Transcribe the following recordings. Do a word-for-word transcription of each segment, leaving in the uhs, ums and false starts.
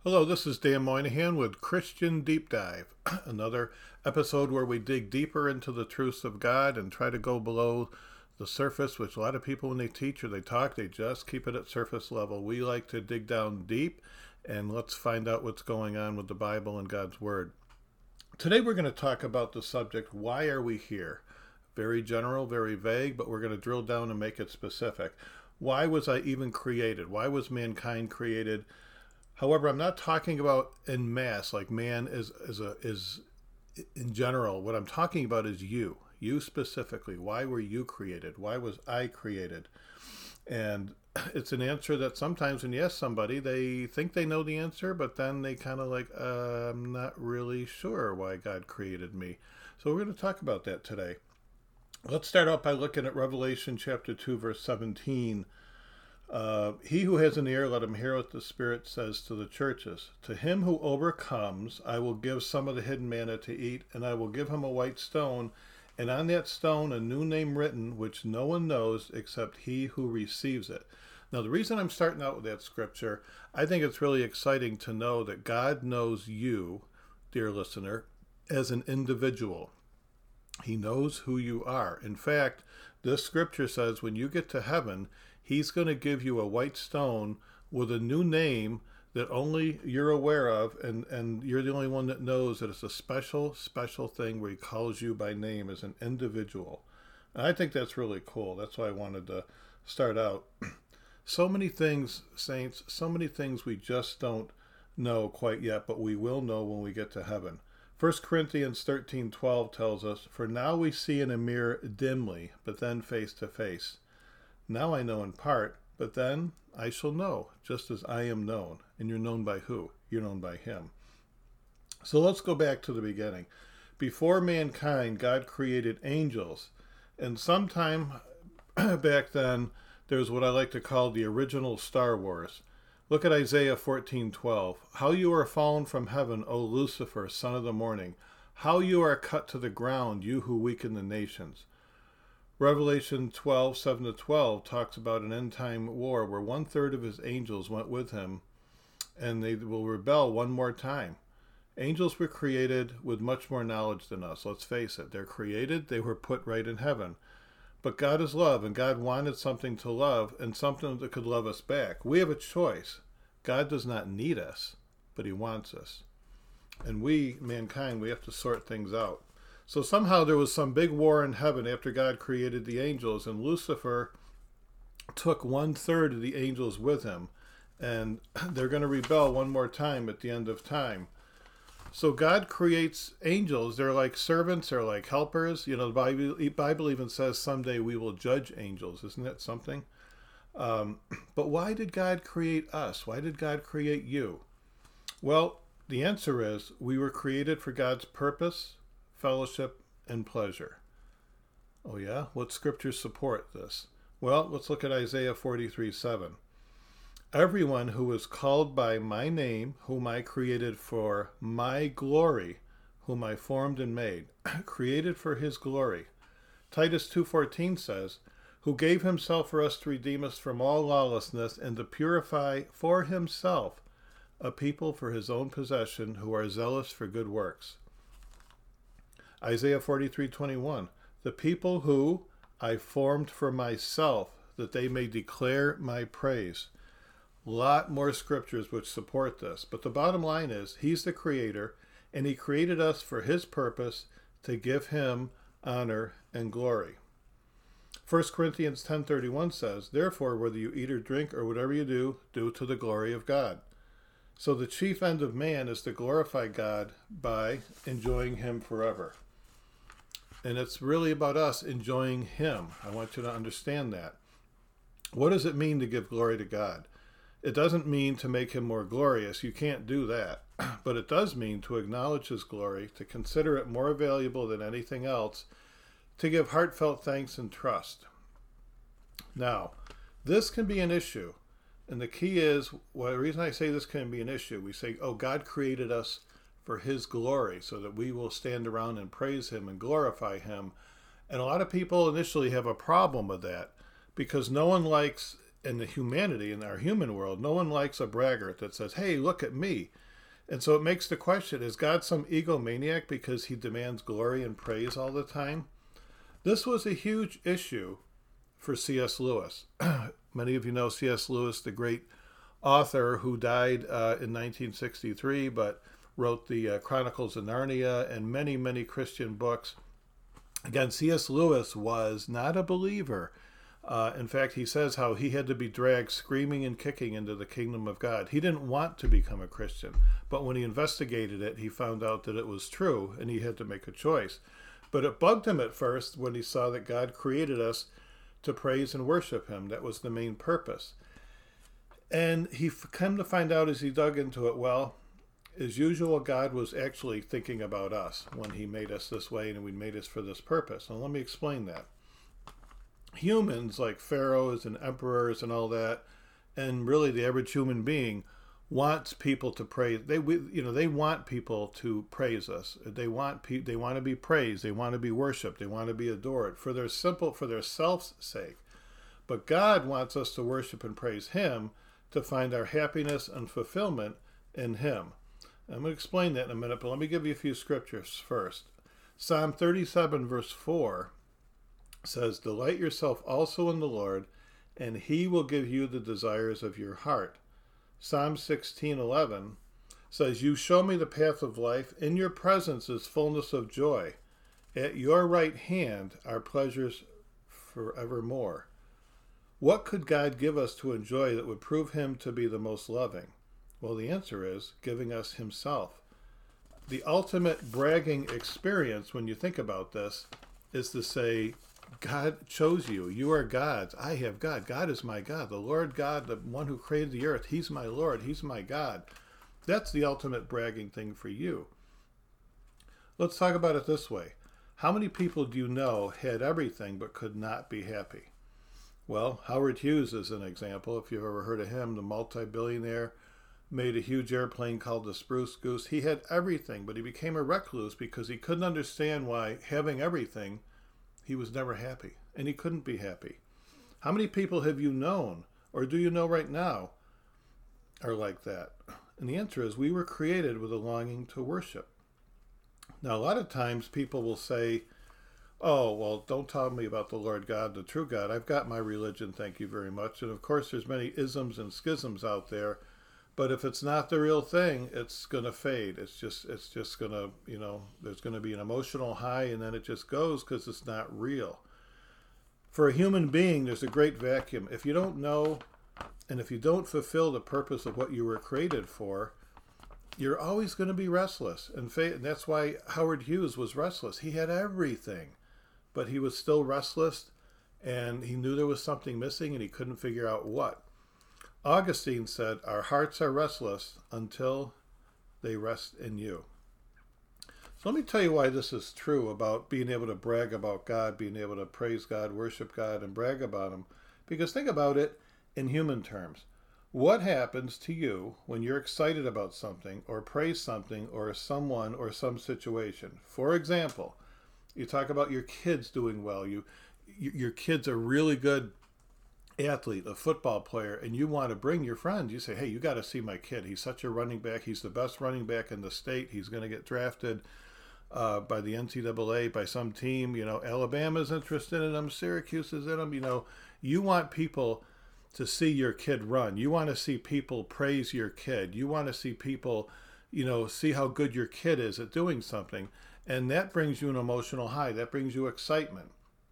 Hello, this is Dan Moynihan with Christian Deep Dive, another episode where we dig deeper into the truths of God and try to go below the surface, which a lot of people, when they teach or they talk, they just keep it at surface level. We like to dig down deep, and let's find out what's going on with the Bible and God's Word. Today we're going to talk about the subject, why are we here? Very general, very vague, but we're going to drill down and make it specific. Why was I even created? Why was mankind created? However, I'm not talking about en masse, like man is is a is in general. What I'm talking about is you, you specifically. Why were you created? Why was I created? And it's an answer that sometimes when you ask somebody, they think they know the answer, but then they kind of like, uh, I'm not really sure why God created me. So we're going to talk about that today. Let's start out by looking at Revelation chapter two, verse seventeen. Uh, he who has an ear, let him hear what the Spirit says to the churches. To him who overcomes, I will give some of the hidden manna to eat, and I will give him a white stone, and on that stone a new name written, which no one knows except he who receives it. Now, the reason I'm starting out with that scripture, I think it's really exciting to know that God knows you, dear listener, as an individual. He knows who you are. In fact, this scripture says when you get to heaven, He's going to give you a white stone with a new name that only you're aware of, and, and you're the only one that knows that it's a special, special thing where He calls you by name as an individual. And I think that's really cool. That's why I wanted to start out. So many things, saints, so many things we just don't know quite yet, but we will know when we get to heaven. First Corinthians thirteen twelve tells us, "For now we see in a mirror dimly, but then face to face. Now I know in part, but then I shall know, just as I am known." And you're known by who? You're known by Him. So let's go back to the beginning. Before mankind, God created angels. And sometime back then, there's what I like to call the original Star Wars. Look at Isaiah fourteen twelve. "How you are fallen from heaven, O Lucifer, son of the morning. How you are cut to the ground, you who weaken the nations." Revelation twelve seven to twelve talks about an end-time war where one-third of His angels went with Him, and they will rebel one more time. Angels were created with much more knowledge than us. Let's face it. They're created. They were put right in heaven. But God is love, and God wanted something to love and something that could love us back. We have a choice. God does not need us, but He wants us. And we, mankind, we have to sort things out. So somehow there was some big war in heaven after God created the angels, and Lucifer took one-third of the angels with him, and they're going to rebel one more time at the end of time. So God creates angels. They're like servants. They're like helpers. You know, the Bible, Bible even says someday we will judge angels. Isn't that something? Um, but why did God create us? Why did God create you? Well, the answer is we were created for God's purpose, fellowship, and pleasure. Oh yeah? What scriptures support this? Well, let's look at Isaiah forty-three seven. "Everyone who is called by my name, whom I created for my glory, whom I formed and made," created for His glory. Titus two fourteen says, "Who gave Himself for us to redeem us from all lawlessness and to purify for Himself a people for His own possession who are zealous for good works." Isaiah forty-three twenty-one, "The people who I formed for myself, that they may declare my praise." A lot more scriptures which support this. But the bottom line is, He's the Creator, and He created us for His purpose to give Him honor and glory. First Corinthians ten thirty-one says, "Therefore, whether you eat or drink or whatever you do, do to the glory of God." So the chief end of man is to glorify God by enjoying Him forever. And it's really about us enjoying Him. I want you to understand that. What does it mean to give glory to God? It doesn't mean to make Him more glorious. You can't do that. But it does mean to acknowledge His glory, to consider it more valuable than anything else, to give heartfelt thanks and trust. Now, this can be an issue. And the key is, well, the reason I say this can be an issue, we say, oh, God created us for His glory so that we will stand around and praise Him and glorify Him. And a lot of people initially have a problem with that because no one likes in the humanity, in our human world, no one likes a braggart that says, hey, look at me. And so it makes the question, is God some egomaniac because he demands glory and praise all the time? This was a huge issue for C S. Lewis. Many of you know C S. Lewis, the great author who died uh, in nineteen sixty-three, but wrote the uh, Chronicles of Narnia and many, many Christian books. Again, C S. Lewis was not a believer. Uh, in fact, he says how he had to be dragged screaming and kicking into the kingdom of God. He didn't want to become a Christian, but when he investigated it, he found out that it was true, and he had to make a choice. But it bugged him at first when he saw that God created us to praise and worship him. That was the main purpose. And he came to find out as he dug into it, well, as usual, God was actually thinking about us when he made us this way and we made us for this purpose. And let me explain that. Humans like pharaohs and emperors and all that, and really the average human being wants people to praise. They, you know, they want people to praise us. They want pe- they want to be praised. They want to be worshipped. They want to be adored for their simple, for their self's sake. But God wants us to worship and praise him to find our happiness and fulfillment in him. I'm going to explain that in a minute, but let me give you a few scriptures first. Psalm thirty-seven, verse four says, delight yourself also in the Lord, and he will give you the desires of your heart. Psalm sixteen eleven says, you show me the path of life. In your presence is fullness of joy. At your right hand are pleasures forevermore. What could God give us to enjoy that would prove him to be the most loving? Well, the answer is giving us himself. The ultimate bragging experience, when you think about this, is to say, God chose you. You are God's. I have God. God is my God. The Lord God, the one who created the earth, he's my Lord. He's my God. That's the ultimate bragging thing for you. Let's talk about it this way. How many people do you know had everything but could not be happy? Well, Howard Hughes is an example. If you've ever heard of him, the multi-billionaire, made a huge airplane called the Spruce Goose. He had everything, but he became a recluse because he couldn't understand why, having everything, he was never happy, and he couldn't be happy. How many people have you known, or do you know right now, are like that? And the answer is we were created with a longing to worship. Now, a lot of times people will say, oh, well, don't tell me about the Lord God, the true God. I've got my religion, thank you very much. And of course, there's many isms and schisms out there. But if it's not the real thing, it's going to fade. It's just, it's just going to, you know, there's going to be an emotional high and then it just goes because it's not real. For a human being, there's a great vacuum. If you don't know and if you don't fulfill the purpose of what you were created for, you're always going to be restless. And that's why Howard Hughes was restless. He had everything, but he was still restless and he knew there was something missing and he couldn't figure out what. Augustine said, our hearts are restless until they rest in you. So let me tell you why this is true about being able to brag about God, being able to praise God, worship God, and brag about him. Because think about it in human terms. What happens to you when you're excited about something or praise something or someone or some situation? For example, you talk about your kids doing well. You, your kids are really good athlete, a football player, and you want to bring your friends. You say, hey, you got to see my kid. He's such a running back. He's the best running back in the state. He's going to get drafted uh, by the N C double A, by some team. You know, Alabama's interested in him. Syracuse is in him. You know, you want people to see your kid run. You want to see people praise your kid. You want to see people, you know, see how good your kid is at doing something. And that brings you an emotional high. That brings you excitement.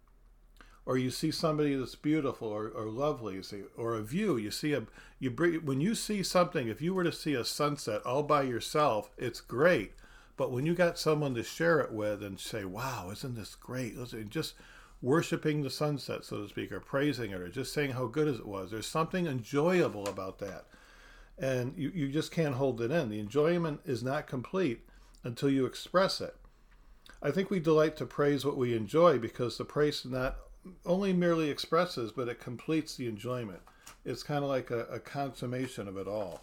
Or you see somebody that's beautiful or, or lovely, you see, or a view. You see a you bring when you see something. If you were to see a sunset all by yourself, it's great. But when you got someone to share it with and say, "Wow, isn't this great?" Listen, just worshiping the sunset, so to speak, or praising it, or just saying how good it was. There's something enjoyable about that, and you you just can't hold it in. The enjoyment is not complete until you express it. I think we delight to praise what we enjoy because the praise not only merely expresses, but it completes the enjoyment. It's kind of like a, a consummation of it all.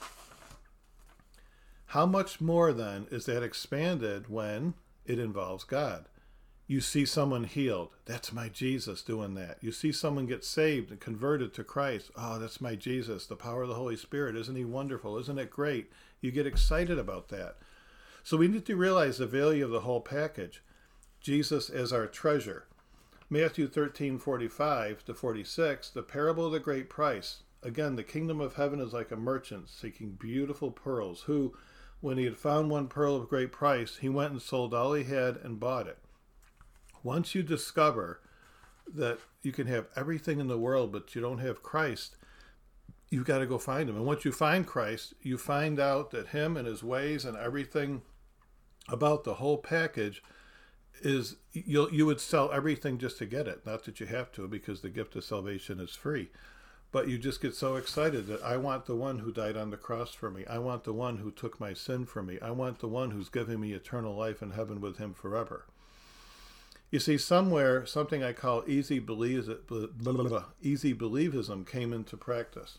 How much more then is that expanded when it involves God? You see someone healed. That's my Jesus doing that. You see someone get saved and converted to Christ. Oh, that's my Jesus, the power of the Holy Spirit. Isn't he wonderful? Isn't it great? You get excited about that. So we need to realize the value of the whole package. Jesus as our treasure. Matthew thirteen, forty-five to forty-six, the parable of the great price. Again, the kingdom of heaven is like a merchant seeking beautiful pearls, who, when he had found one pearl of great price, he went and sold all he had and bought it. Once you discover that you can have everything in the world, but you don't have Christ, you've got to go find him. And once you find Christ, you find out that him and his ways and everything about the whole package is, you you would sell everything just to get it. Not that you have to, because the gift of salvation is free. But you just get so excited that I want the one who died on the cross for me. I want the one who took my sin for me. I want the one who's giving me eternal life in heaven with him forever. You see, somewhere, something I call easy, believes, easy believism came into practice.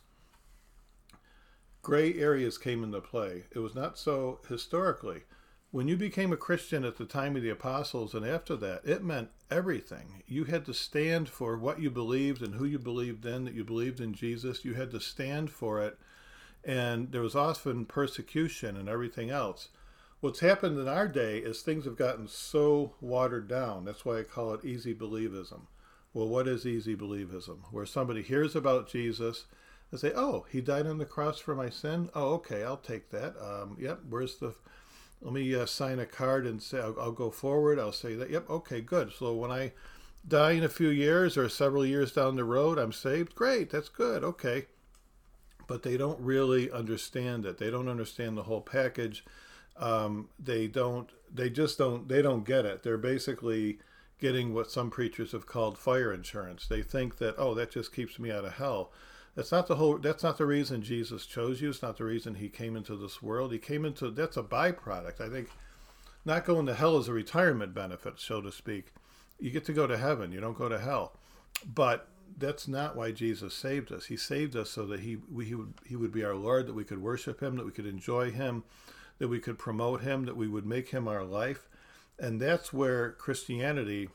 Gray areas came into play. It was not so historically. When you became a Christian at the time of the apostles and after that, it meant everything. You had to stand for what you believed and who you believed in, that you believed in Jesus. You had to stand for it. And there was often persecution and everything else. What's happened in our day is things have gotten so watered down. That's why I call it easy believism. Well, what is easy believism? Where somebody hears about Jesus and say, oh, he died on the cross for my sin? Oh, okay, I'll take that. Um, yep, where's the... Let me uh, sign a card and say, I'll, I'll go forward. I'll say that, yep, okay, good. So when I die in a few years or several years down the road, I'm saved. Great, that's good, okay. But they don't really understand it. They don't understand the whole package. Um, they don't, they just don't, they don't get it. They're basically getting what some preachers have called fire insurance. They think that, oh, that just keeps me out of hell. That's not the whole, that's not the reason Jesus chose you. It's not the reason he came into this world. He came into, that's a byproduct. I think not going to hell is a retirement benefit, so to speak. You get to go to heaven. You don't go to hell. But that's not why Jesus saved us. He saved us so that he, we, he, would, he would be our Lord, that we could worship him, that we could enjoy him, that we could promote him, that we would make him our life. And that's where Christianity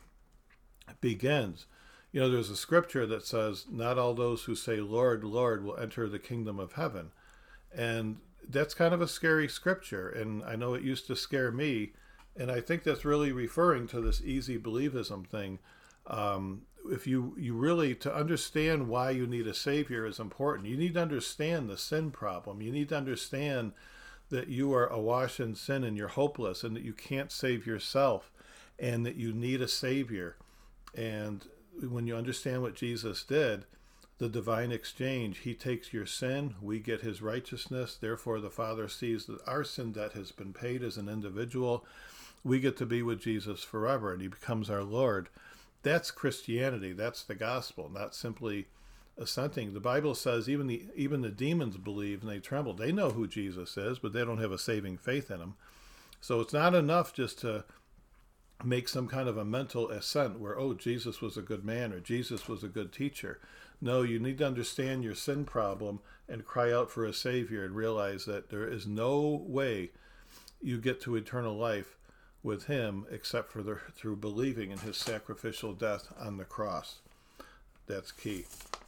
begins. You know, there's a scripture that says, not all those who say, Lord, Lord, will enter the kingdom of heaven. And that's kind of a scary scripture. And I know it used to scare me. And I think that's really referring to this easy believism thing. Um, if you, you really, to understand why you need a savior is important. You need to understand the sin problem. You need to understand that you are awash in sin and you're hopeless and that you can't save yourself and that you need a savior. And when you understand what Jesus did, the divine exchange, he takes your sin, we get his righteousness, therefore the Father sees that our sin debt has been paid as an individual. We get to be with Jesus forever, and he becomes our Lord. That's Christianity. That's the gospel, not simply assenting. The Bible says even the even the demons believe and they tremble. They know who Jesus is, but they don't have a saving faith in him. So it's not enough just to make some kind of a mental assent where, oh, Jesus was a good man or Jesus was a good teacher. No, you need to understand your sin problem and cry out for a savior and realize that there is no way you get to eternal life with him except for the, through believing in his sacrificial death on the cross. That's key.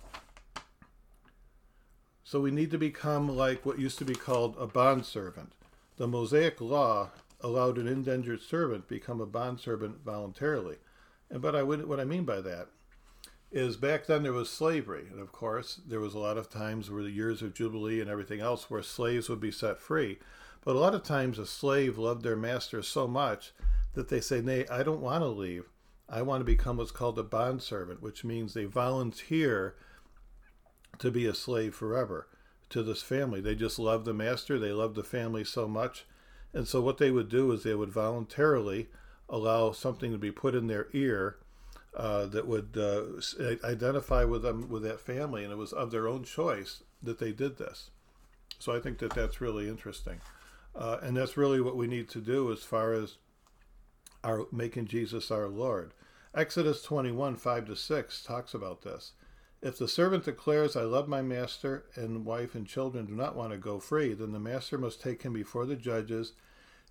So we need to become like what used to be called a bondservant. The Mosaic law allowed an indentured servant become a bondservant voluntarily. And but I would, what I mean by that is back then there was slavery. And of course, there was a lot of times where the years of Jubilee and everything else where slaves would be set free. But a lot of times a slave loved their master so much that they say, nay, I don't want to leave. I want to become what's called a bondservant, which means they volunteer to be a slave forever to this family. They just love the master. They love the family so much. And so what they would do is they would voluntarily allow something to be put in their ear uh, that would uh, identify with them, with that family. And it was of their own choice that they did this. So I think that that's really interesting. Uh, and that's really what we need to do as far as our making Jesus our Lord. Exodus twenty-one, five to six talks about this. If the servant declares, I love my master, and wife and children do not want to go free, then the master must take him before the judges.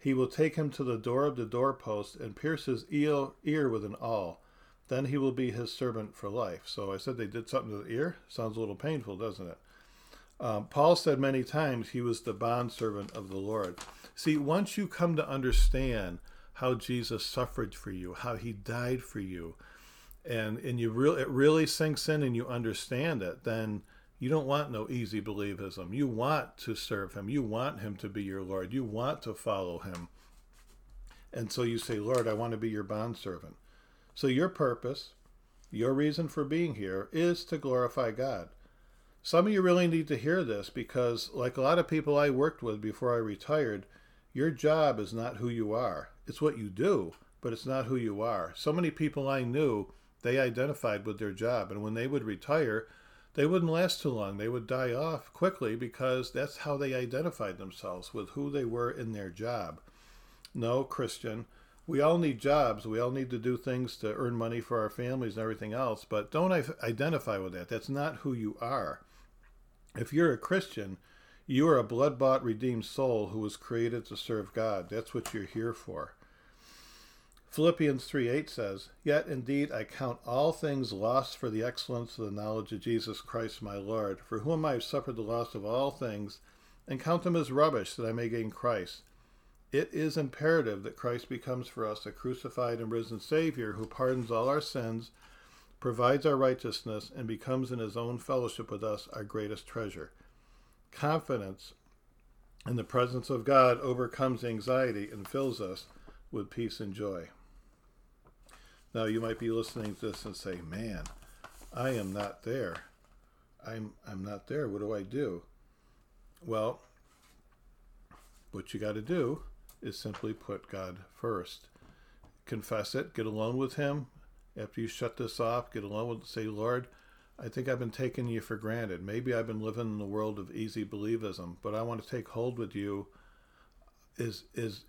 He will take him to the door of the doorpost and pierce his ear, ear with an awl. Then he will be his servant for life. So I said they did something to the ear. Sounds a little painful, doesn't it? Um, Paul said many times he was the bondservant of the Lord. See, once you come to understand how Jesus suffered for you, how he died for you, and, and you re- it really sinks in and you understand it, then you don't want no easy believism. You want to serve him. You want him to be your Lord. You want to follow him. And so you say, Lord, I want to be your bondservant. So your purpose, your reason for being here is to glorify God. Some of you really need to hear this because, like a lot of people I worked with before I retired, your job is not who you are. It's what you do, but it's not who you are. So many people I knew, they identified with their job. And when they would retire, they wouldn't last too long. They would die off quickly because that's how they identified themselves, with who they were in their job. No, Christian, we all need jobs. We all need to do things to earn money for our families and everything else, but don't identify with that. That's not who you are. If you're a Christian, you are a blood-bought, redeemed soul who was created to serve God. That's what you're here for. Philippians three eight says, Yet indeed I count all things lost for the excellence of the knowledge of Jesus Christ my Lord, for whom I have suffered the loss of all things, and count them as rubbish that I may gain Christ. It is imperative that Christ becomes for us a crucified and risen Savior who pardons all our sins, provides our righteousness, and becomes in his own fellowship with us our greatest treasure. Confidence in the presence of God overcomes anxiety and fills us with peace and joy. Now you might be listening to this and say, man, I am not there. I'm I'm not there. What do I do? Well, what you got to do is simply put God first. Confess it. Get alone with him. After you shut this off, get alone with, say, Lord, I think I've been taking you for granted. Maybe I've been living in the world of easy believism, but I want to take hold with you. Is is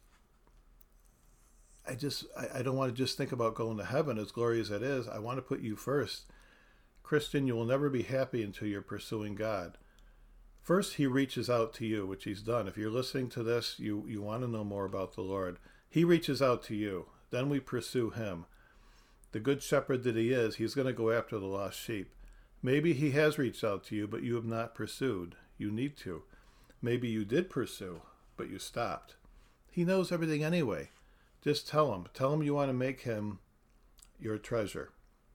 I just I, I don't want to just think about going to heaven, as glorious as it is. I want to put you first. Christian, you will never be happy until you're pursuing God. First, he reaches out to you, which he's done. If you're listening to this, you, you want to know more about the Lord. He reaches out to you. Then we pursue him. The good shepherd that he is, he's going to go after the lost sheep. Maybe he has reached out to you, but you have not pursued. You need to. Maybe you did pursue, but you stopped. He knows everything anyway. Just tell him. Tell him you want to make him your treasure.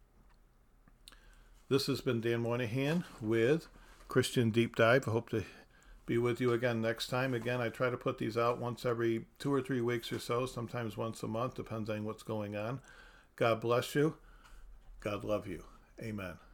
This has been Dan Moynihan with Christian Deep Dive. I hope to be with you again next time. Again, I try to put these out once every two or three weeks or so, sometimes once a month, depends on what's going on. God bless you. God love you. Amen.